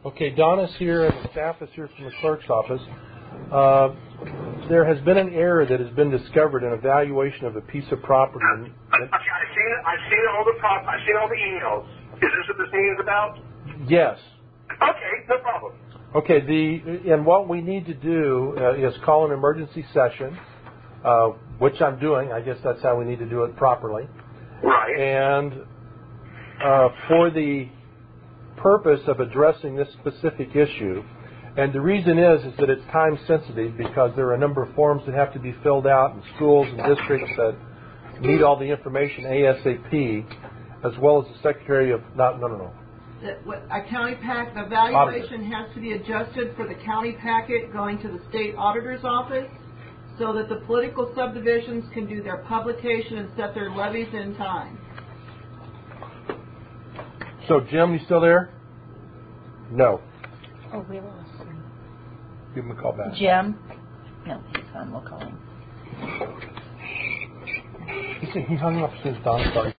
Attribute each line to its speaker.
Speaker 1: Okay, Donna's here and the staff is here from the clerk's office. There has been an error that has been discovered in evaluation of a piece of property.
Speaker 2: I've seen all the emails. Is this what this meeting is about?
Speaker 1: Yes.
Speaker 2: Okay, no problem.
Speaker 1: Okay, and what we need to do is call an emergency session, which I'm doing. I guess that's how we need to do it properly.
Speaker 2: Right.
Speaker 1: And for the purpose of addressing this specific issue, and the reason is that it's time sensitive because there are a number of forms that have to be filled out in schools and districts that need all the information ASAP, as well as the Secretary of
Speaker 3: A county packet evaluation has to be adjusted for the county packet going to the state auditor's office so that the political subdivisions can do their publication and set their levies in time.
Speaker 1: So, Jim, you still there? No.
Speaker 4: Oh, we lost him.
Speaker 1: Give him a call back.
Speaker 4: Jim? No, he's on. We'll call him.
Speaker 1: He hung up since Don started.